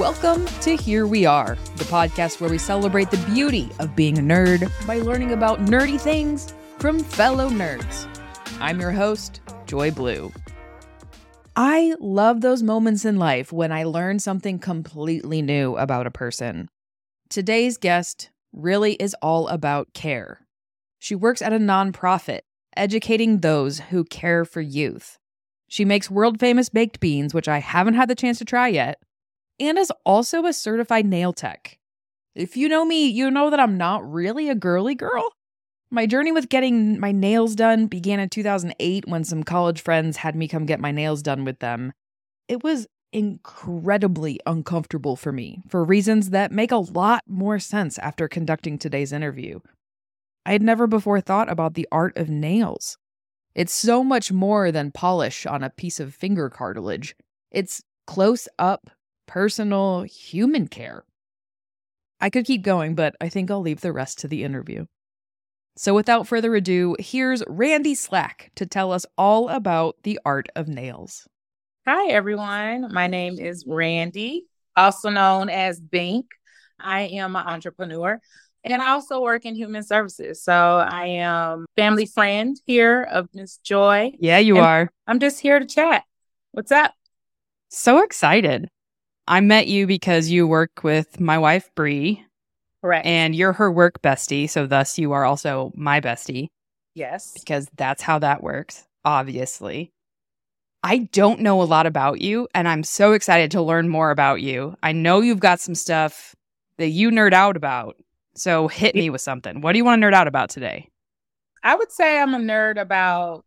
Welcome to Here We Are, the podcast where we celebrate the beauty of being a nerd by learning about nerdy things from fellow nerds. I'm your host, Joy Blue. I love those moments in life when I learn something completely new about a person. Today's guest really is all about care. She works at a nonprofit, educating those who care for youth. She makes world-famous baked beans, which I haven't had the chance to try yet, and is also a certified nail tech. If you know me, you know that I'm not really a girly girl. My journey with getting my nails done began in 2008 when some college friends had me come get my nails done with them. It was incredibly uncomfortable for me, for reasons that make a lot more sense after conducting today's interview. I had never before thought about the art of nails. It's so much more than polish on a piece of finger cartilage. It's close-up, personal, human care. I could keep going, but I think I'll leave the rest to the interview. So without further ado, here's Randy Slack to tell us all about the art of nails. Hi, everyone. My name is Randy, also known as Bink. I am an entrepreneur, and I also work in human services. So I am family friend here of Miss Joy. Yeah, you are. I'm just here to chat. What's up? So excited. I met you because you work with my wife, Bree. Correct. And you're her work bestie, so thus you are also my bestie. Yes. Because that's how that works, obviously. I don't know a lot about you, and I'm so excited to learn more about you. I know you've got some stuff that you nerd out about, so hit me with something. What do you want to nerd out about today? I would say I'm a nerd about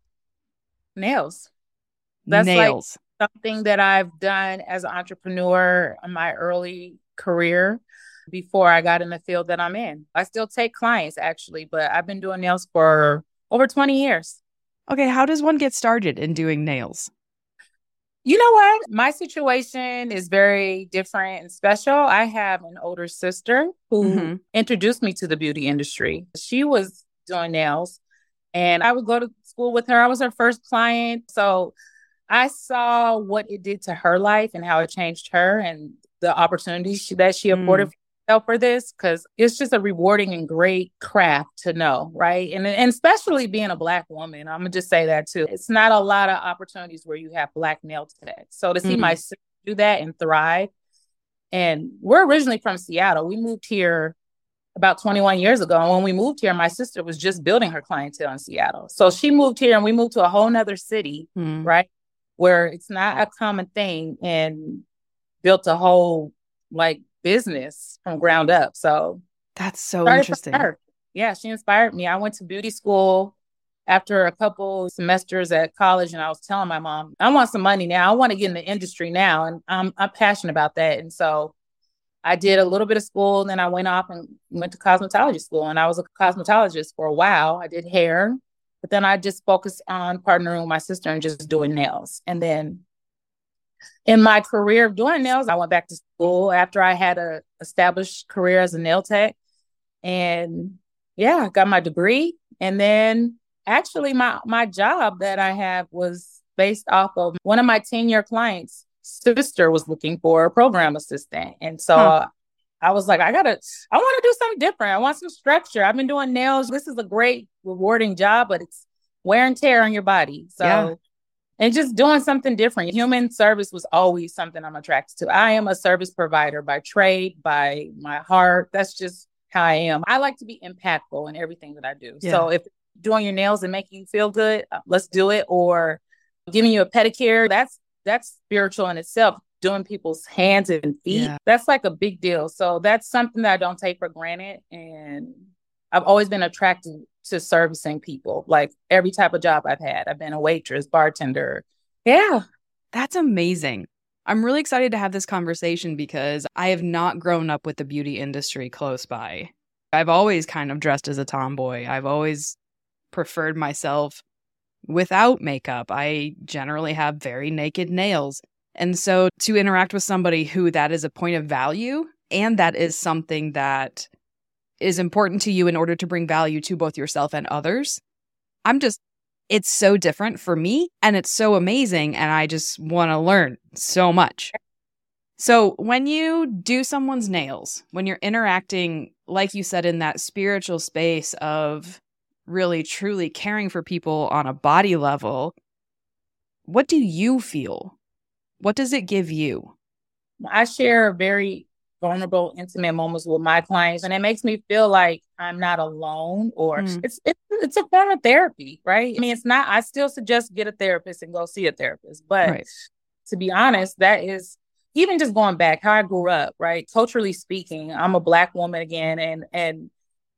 nails. That's nails. Like something that I've done as an entrepreneur in my early career before I got in the field that I'm in. I still take clients, actually, but I've been doing nails for over 20 years. Okay, how does one get started in doing nails? You know what? My situation is very different and special. I have an older sister who introduced me to the beauty industry. She was doing nails, and I would go to school with her. I was her first client. So I saw what it did to her life and how it changed her and the opportunities that she afforded herself for this, because it's just a rewarding and great craft to know, right? And especially being a Black woman, I'm going to just say that too. It's not a lot of opportunities where you have Black nail tech. So to see my sister do that and thrive, and we're originally from Seattle. We moved here about 21 years ago. And when we moved here, my sister was just building her clientele in Seattle. So she moved here and we moved to a whole nother city, right? Where it's not a common thing, and built a whole business from ground up. So that's so interesting. Yeah, she inspired me. I went to beauty school after a couple semesters at college, and I was telling my mom, I want some money now. I want to get in the industry now. And I'm passionate about that. And so I did a little bit of school, and then I went off and went to cosmetology school. And I was a cosmetologist for a while. I did hair. But then I just focused on partnering with my sister and just doing nails. And then in my career of doing nails, I went back to school after I had an established career as a nail tech. And yeah, got my degree. And then actually my job that I have was based off of one of my 10-year clients' sister was looking for a program assistant. And so I was like, I want to do something different. I want some structure. I've been doing nails. This is a great, rewarding job, but it's wear and tear on your body. So, and just doing something different. Human service was always something I'm attracted to. I am a service provider by trade, by my heart. That's just how I am. I like to be impactful in everything that I do. Yeah. So if doing your nails and making you feel good, let's do it. Or giving you a pedicure, that's spiritual in itself. Doing people's hands and feet, that's like a big deal. So that's something that I don't take for granted. And I've always been attracted to servicing people. Like every type of job I've had, I've been a waitress, bartender. Yeah. That's amazing. I'm really excited to have this conversation because I have not grown up with the beauty industry close by. I've always kind of dressed as a tomboy. I've always preferred myself without makeup. I generally have very naked nails. And so to interact with somebody who that is a point of value, and that is something that is important to you in order to bring value to both yourself and others, it's so different for me, and it's so amazing, and I just want to learn so much. So when you do someone's nails, when you're interacting, like you said, in that spiritual space of really truly caring for people on a body level, what do you feel? What does it give you? I share very vulnerable, intimate moments with my clients, and it makes me feel like I'm not alone, or it's a form of therapy, right? I mean, it's not. I still suggest get a therapist and go see a therapist, but Right. to be honest, that is even just going back how I grew up, right? Culturally speaking, I'm a Black woman again, and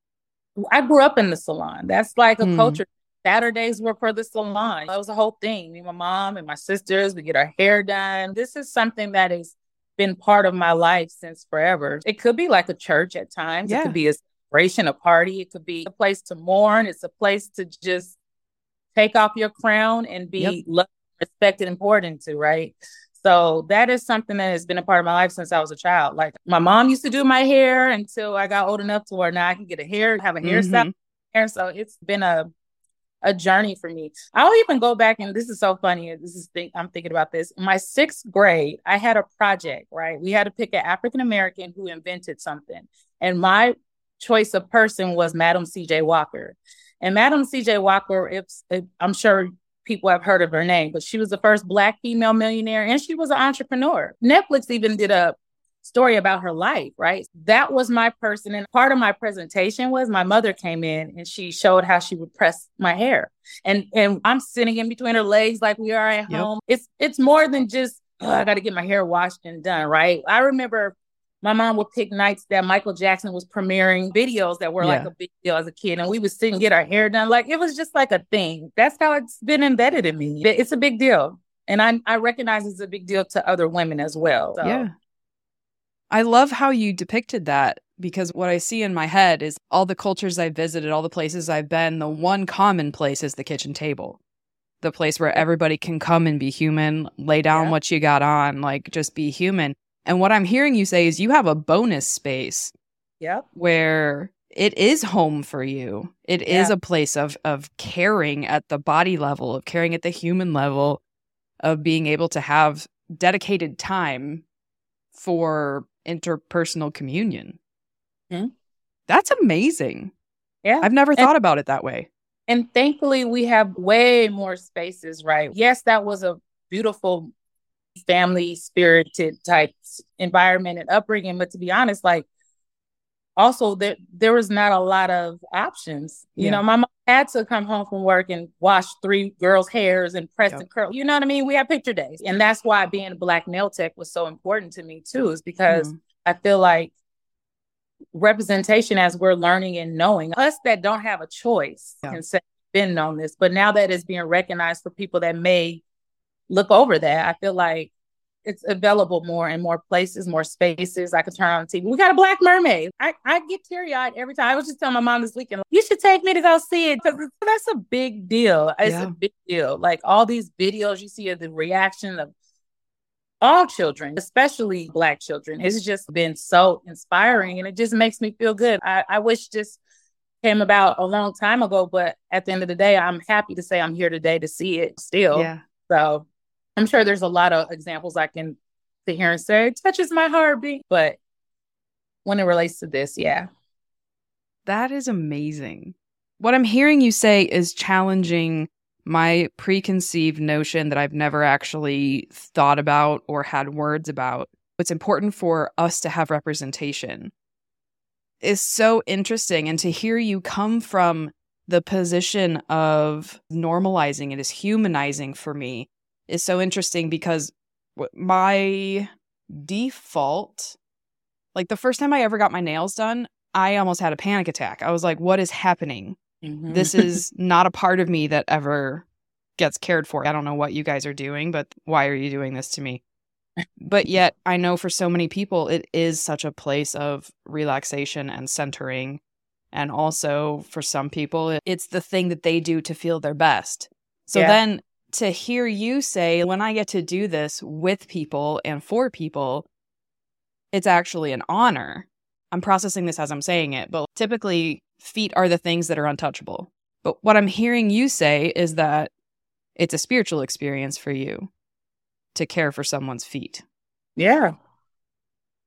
I grew up in the salon. That's like a culture. Saturdays were for the salon. That was a whole thing. Me and my mom and my sisters, we get our hair done. This is something that has been part of my life since forever. It could be like a church at times. Yeah. It could be a celebration, a party. It could be a place to mourn. It's a place to just take off your crown and be loved, respected, and poured into, right? So that is something that has been a part of my life since I was a child. Like my mom used to do my hair until I got old enough to where now I can get a hair, have a hairstyle. And so it's been a journey for me. I'll even go back, and this is so funny. I'm thinking about this. In my 6th grade, I had a project, right? We had to pick an African-American who invented something. And my choice of person was Madam C.J. Walker. And Madam C.J. Walker, I'm sure people have heard of her name, but she was the first Black female millionaire, and she was an entrepreneur. Netflix even did a story about her life, right? That was my person. And part of my presentation was my mother came in and she showed how she would press my hair. And I'm sitting in between her legs like we are at home. It's more than just, I got to get my hair washed and done, right? I remember my mom would pick nights that Michael Jackson was premiering videos that were like a big deal as a kid. And we would sit and get our hair done. Like it was just like a thing. That's how it's been embedded in me. It's a big deal. And I recognize it's a big deal to other women as well. So. Yeah. I love how you depicted that, because what I see in my head is all the cultures I've visited, all the places I've been, the one common place is the kitchen table. The place where everybody can come and be human, lay down what you got on, like just be human. And what I'm hearing you say is you have a bonus space where it is home for you. It is a place of caring at the body level, of caring at the human level, of being able to have dedicated time for interpersonal communion. That's amazing. Yeah. I've never thought about it that way. And thankfully, we have way more spaces, right? Yes, that was a beautiful family spirited type environment and upbringing. But to be honest, like also there was not a lot of options. You know, my mom had to come home from work and wash 3 girls' hairs and press and curl. You know what I mean? We had picture days. And that's why being a Black nail tech was so important to me too, is because I feel like representation, as we're learning and knowing, us that don't have a choice can say, been on this. But now that it's being recognized for people that may look over that, I feel like it's available more in more places, more spaces. I could turn on TV. We got a Black mermaid. I get teary-eyed every time. I was just telling my mom this weekend, you should take me to go see it, because that's a big deal. It's a big deal. Like all these videos you see of the reaction of all children, especially Black children. It's just been so inspiring, and it just makes me feel good. I wish this came about a long time ago, but at the end of the day, I'm happy to say I'm here today to see it still. Yeah. So I'm sure there's a lot of examples I can sit here and say, it touches my heartbeat. But when it relates to this, that is amazing. What I'm hearing you say is challenging my preconceived notion that I've never actually thought about or had words about. It's important for us to have representation. Is so interesting. And to hear you come from the position of normalizing it is humanizing for me is so interesting, because my default, like the first time I ever got my nails done, I almost had a panic attack. I was like, what is happening? This is not a part of me that ever gets cared for. I don't know what you guys are doing, but why are you doing this to me? But yet I know for so many people, it is such a place of relaxation and centering. And also for some people, it's the thing that they do to feel their best. So then to hear you say, when I get to do this with people and for people, it's actually an honor. I'm processing this as I'm saying it, but typically feet are the things that are untouchable. But what I'm hearing you say is that it's a spiritual experience for you to care for someone's feet. Yeah.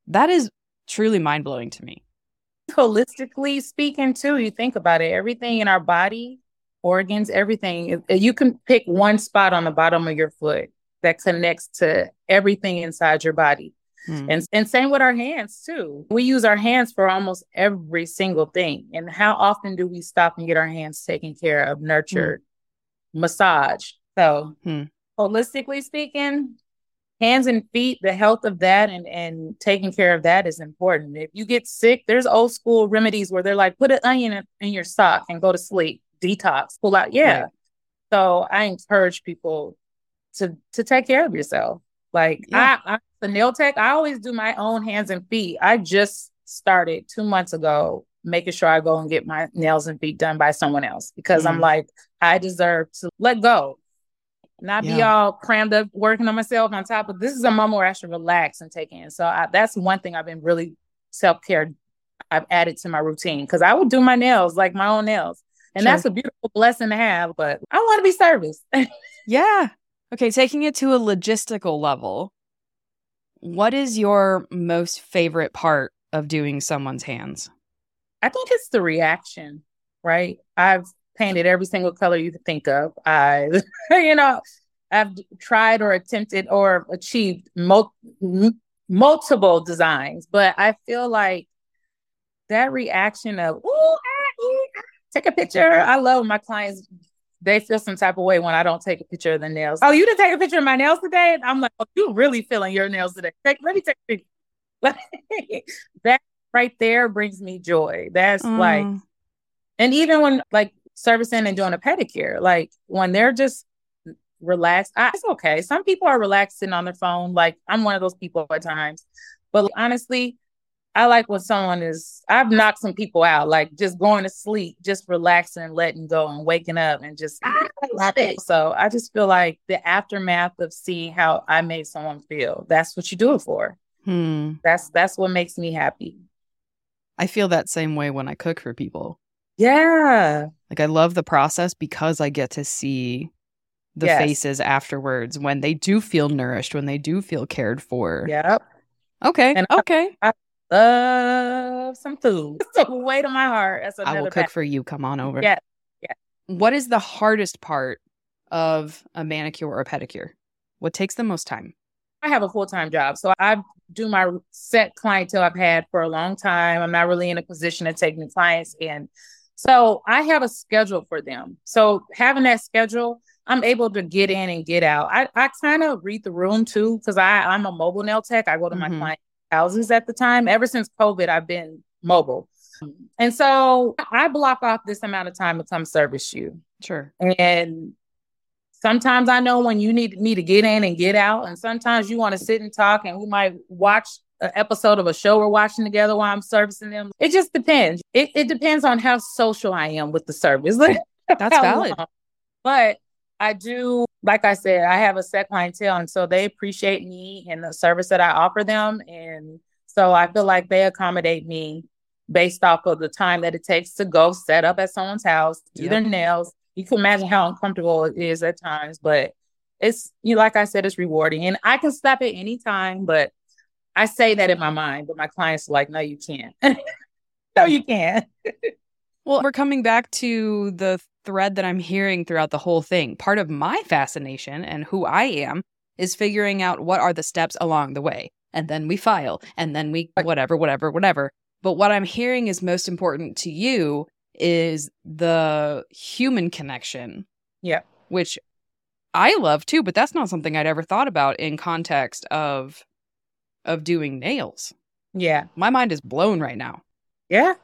That is truly mind-blowing to me. Holistically speaking, too, you think about it, everything in our body, organs, everything, you can pick one spot on the bottom of your foot that connects to everything inside your body. And same with our hands, too. We use our hands for almost every single thing. And how often do we stop and get our hands taken care of, nurtured, massage? So holistically speaking, hands and feet, the health of that and taking care of that is important. If you get sick, there's old school remedies where they're like, put an onion in your sock and go to sleep, detox, pull out. Yeah. Right. So I encourage people to take care of yourself. Like I'm the nail tech, I always do my own hands and feet. I just started 2 months ago, making sure I go and get my nails and feet done by someone else because I'm like, I deserve to let go. Not be all crammed up working on myself on top of this is a moment where I should relax and take in. So that's one thing I've been really self-care. I've added to my routine because I would do my nails, like my own nails. And that's a beautiful blessing to have, but I want to be serviced. Yeah. Okay. Taking it to a logistical level, what is your most favorite part of doing someone's hands? I think it's the reaction, right? I've painted every single color you could think of. I've tried or attempted or achieved multiple designs, but I feel like that reaction of, take a picture. I love my clients. They feel some type of way when I don't take a picture of the nails. Oh, you didn't take a picture of my nails today? I'm like, oh, you really feeling your nails today. Let me take a picture. That right there brings me joy. That's like, and even when like servicing and doing a pedicure, like when they're just relaxed, it's okay. Some people are relaxing on their phone. Like I'm one of those people at times, but honestly, I like when I've knocked some people out, like just going to sleep, just relaxing, letting go and waking up and just, I love it. So I just feel like the aftermath of seeing how I made someone feel, that's what you do it for. That's what makes me happy. I feel that same way when I cook for people. Yeah. Like I love the process because I get to see the faces afterwards when they do feel nourished, when they do feel cared for. Yep. Okay. And okay. I love some food. It's a weight on my heart. That's I will cook for you. Come on over. Yeah. What is the hardest part of a manicure or a pedicure? What takes the most time? I have a full-time job. So I do my set clientele I've had for a long time. I'm not really in a position to take new clients in. So I have a schedule for them. So having that schedule, I'm able to get in and get out. I kind of read the room too, because I'm a mobile nail tech. I go to my client houses at the time. Ever since COVID, I've been mobile. And so I block off this amount of time to come service you. Sure. And sometimes I know when you need me to get in and get out. And sometimes you want to sit and talk and we might watch an episode of a show we're watching together while I'm servicing them. It just depends. It depends on how social I am with the service. That's valid. But I do, like I said, I have a set clientele. And so they appreciate me and the service that I offer them. And so I feel like they accommodate me based off of the time that it takes to go set up at someone's house, do their nails. You can imagine how uncomfortable it is at times, but it's, like I said, it's rewarding. And I can stop at any time, but I say that in my mind, but my clients are like, no, you can't. No, you can't. Well, we're coming back to the thread that I'm hearing throughout the whole thing. Part of my fascination and who I am is figuring out what are the steps along the way. And then we file, and then we whatever. But what I'm hearing is most important to you is the human connection. Yeah. Which I love too, but that's not something I'd ever thought about in context of doing nails. Yeah. My mind is blown right now. Yeah.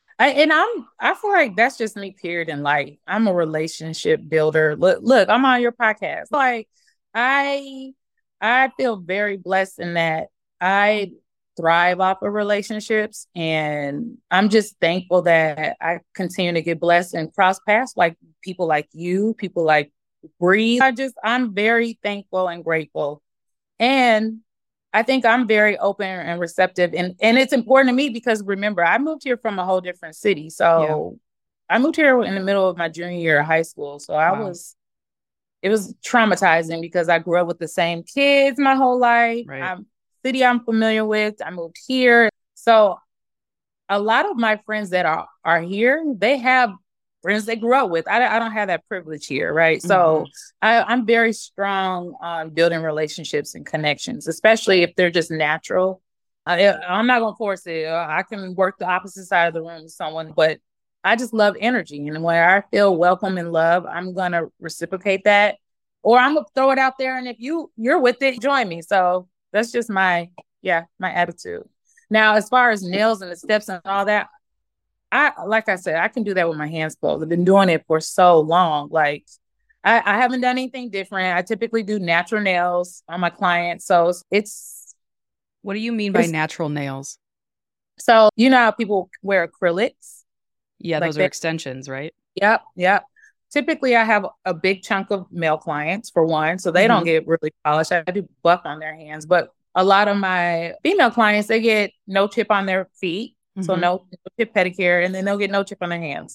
I feel like that's just me, period, in life. I'm a relationship builder. Look, I'm on your podcast. Like I feel very blessed in that I thrive off of relationships, and I'm just thankful that I continue to get blessed and cross paths like people like you, people like Bree. I'm very thankful and grateful, and I think I'm very open and receptive, and it's important to me because remember, I moved here from a whole different city, so I moved here in the middle of my junior year of high school, so it was traumatizing because I grew up with the same kids my whole life. Right. city I'm familiar with. I moved here. So a lot of my friends that are here, they have friends they grew up with. I don't have that privilege here, right? So I'm very strong on building relationships and connections, especially if they're just natural. I'm not going to force it. I can work the opposite side of the room with someone, but I just love energy. And when I feel welcome and love, I'm going to reciprocate that, or I'm going to throw it out there. And if you're with it, join me. So that's just my attitude. Now, as far as nails and the steps and all that, like I said, I can do that with my hands closed. I've been doing it for so long. Like I haven't done anything different. I typically do natural nails on my clients. So it's What do you mean by natural nails? So you know how people wear acrylics? Yeah, like those are extensions, right? Yep. Typically, I have a big chunk of male clients for one, so they don't get really polished. I do buff on their hands, but a lot of my female clients, they get no chip on their feet. So no chip pedicure, and then they'll get no chip on their hands.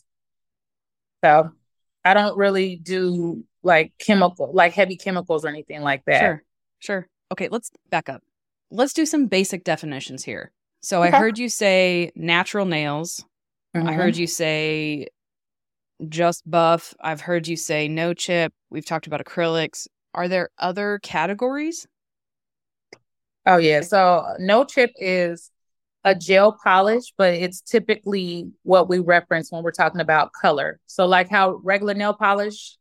So I don't really do like heavy chemicals or anything like that. Sure. Okay, let's back up. Let's do some basic definitions here. So I heard you say natural nails. I heard you say just buff. I've heard you say no chip. We've talked about acrylics. Are there other categories? Oh, yeah. So no chip is a gel polish, but it's typically what we reference when we're talking about color. So like how regular nail polish,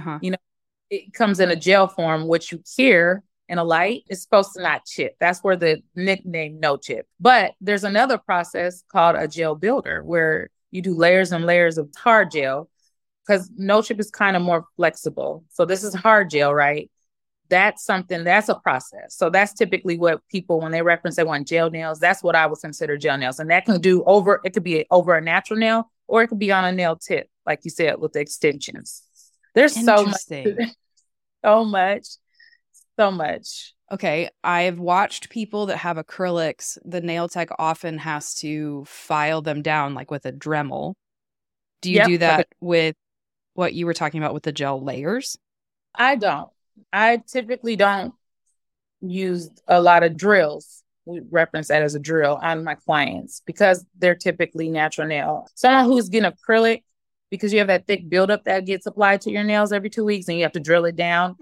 it comes in a gel form, which you hear in a light, it's supposed to not chip. That's where the nickname no chip. But there's another process called a gel builder where you do layers and layers of hard gel, because no chip is kind of more flexible. So this is hard gel, right? That's a process. So that's typically what people, when they reference, they want gel nails. That's what I would consider gel nails. And that can it could be over a natural nail, or it could be on a nail tip, like you said, with the extensions. There's so much. Okay. I've watched people that have acrylics. The nail tech often has to file them down, like with a Dremel. Do you do that with what you were talking about with the gel layers? I don't. I typically don't use a lot of drills. We reference that as a drill on my clients because they're typically natural nail. Someone who's getting acrylic, because you have that thick buildup that gets applied to your nails every 2 weeks and you have to drill it down.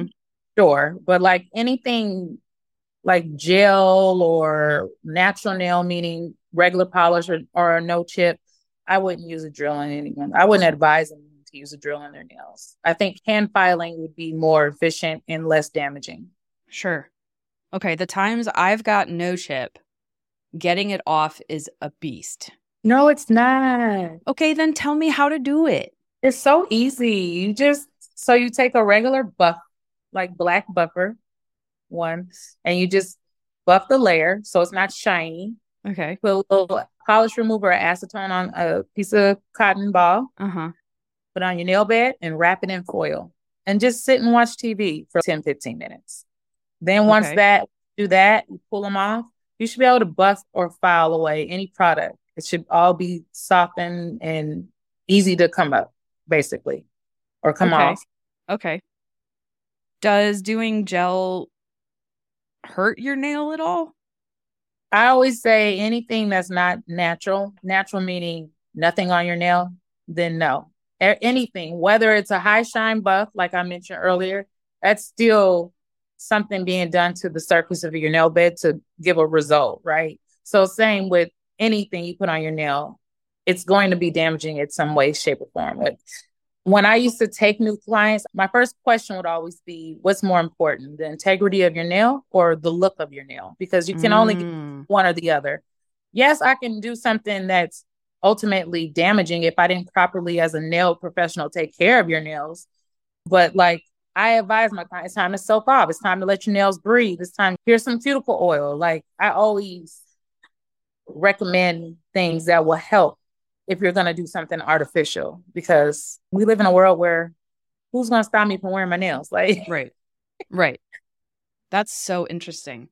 Sure. But like anything like gel or natural nail, meaning regular polish or no chip, I wouldn't use a drill on anyone. I wouldn't advise them to use a drill on their nails. I think hand filing would be more efficient and less damaging. Sure. Okay. The times I've got no chip, getting it off is a beast. No, it's not. Okay, then tell me how to do it. It's so easy. You take a regular buff, like black buffer one, and you just buff the layer so it's not shiny. Okay. Put a little polish remover or acetone on a piece of cotton ball. Put on your nail bed and wrap it in foil. And just sit and watch TV for 10, 15 minutes. Then once you pull them off, you should be able to buff or file away any product. It should all be softened and easy to come up, basically, or come off. Okay. Does doing gel hurt your nail at all? I always say anything that's not natural meaning nothing on your nail, then no. Anything, whether it's a high shine buff, like I mentioned earlier, that's still something being done to the surface of your nail bed to give a result, right? So same with anything you put on your nail, it's going to be damaging in some way, shape, or form. When I used to take new clients, my first question would always be, what's more important, the integrity of your nail or the look of your nail? Because you can only get one or the other. Yes, I can do something that's ultimately damaging if I didn't properly, as a nail professional, take care of your nails. But like I advise my clients, it's time to soak off. It's time to let your nails breathe. It's time, here's some cuticle oil. Like I always recommend things that will help if you're going to do something artificial, because we live in a world where who's going to stop me from wearing my nails? Like, right. That's so interesting.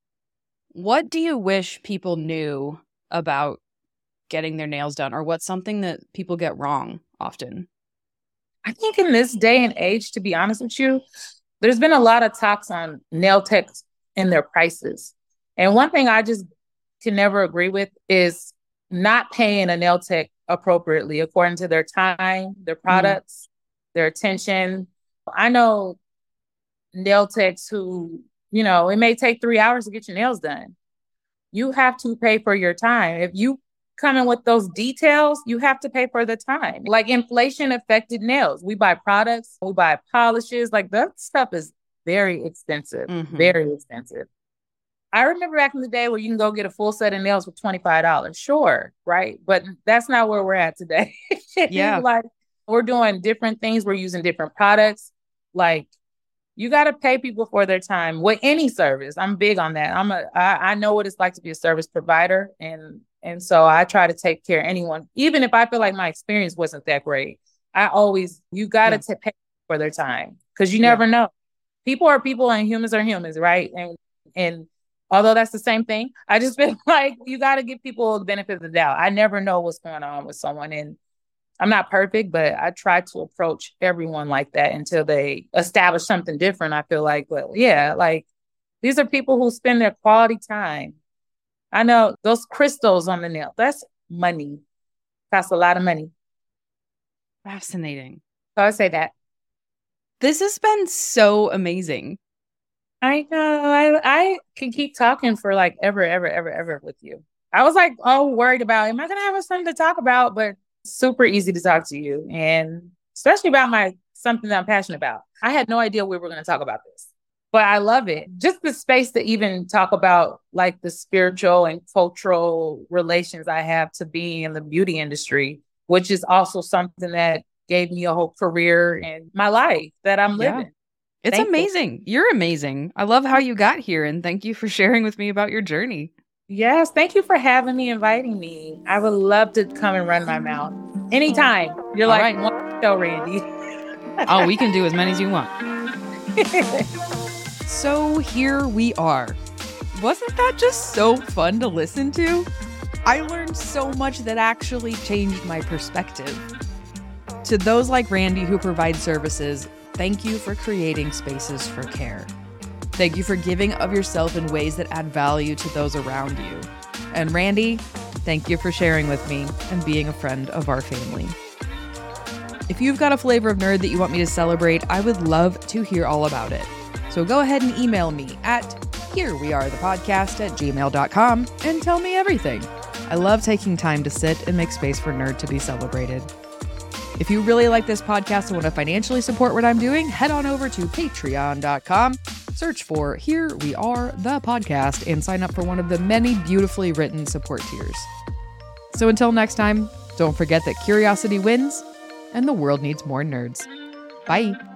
What do you wish people knew about getting their nails done, or what's something that people get wrong often? I think in this day and age, to be honest with you, there's been a lot of talks on nail techs and their prices. And one thing I just can never agree with is not paying a nail tech appropriately according to their time, their products, their attention. I know nail techs who, it may take 3 hours to get your nails done. You have to pay for your time. If you come in with those details, you have to pay for the time. Like inflation affected nails. We buy products, we buy polishes. Like that stuff is very expensive, very expensive. I remember back in the day where you can go get a full set of nails for $25. Sure, right? But that's not where we're at today. Yeah. Like we're doing different things. We're using different products. Like you got to pay people for their time with any service. I'm big on that. I know what it's like to be a service provider. And so I try to take care of anyone, even if I feel like my experience wasn't that great. You got to pay for their time because you never know. People are people and humans are humans, right? And although that's the same thing, I just feel like you got to give people the benefit of the doubt. I never know what's going on with someone. And I'm not perfect, but I try to approach everyone like that until they establish something different. I feel like, well, yeah, like these are people who spend their quality time. I know those crystals on the nail, that's money. Costs a lot of money. Fascinating. So I say that. This has been so amazing. I know. I can keep talking for like ever with you. I was like, worried about, am I going to have something to talk about? But super easy to talk to you, and especially about something that I'm passionate about. I had no idea we were going to talk about this, but I love it. Just the space to even talk about like the spiritual and cultural relations I have to being in the beauty industry, which is also something that gave me a whole career in my life that I'm living. It's amazing. You're amazing. I love how you got here, and thank you for sharing with me about your journey. Yes, thank you for having me, inviting me. I would love to come and run my mouth anytime. You're like, one show, Randy. Oh, we can do as many as you want. So here we are. Wasn't that just so fun to listen to? I learned so much that actually changed my perspective. To those like Randy who provide services, thank you for creating spaces for care. Thank you for giving of yourself in ways that add value to those around you. And Randy, thank you for sharing with me and being a friend of our family. If you've got a flavor of nerd that you want me to celebrate, I would love to hear all about it. So go ahead and email me at herewearethepodcast@gmail.com and tell me everything. I love taking time to sit and make space for nerd to be celebrated. If you really like this podcast and want to financially support what I'm doing, head on over to patreon.com, search for Here We Are, the podcast, and sign up for one of the many beautifully written support tiers. So until next time, don't forget that curiosity wins and the world needs more nerds. Bye.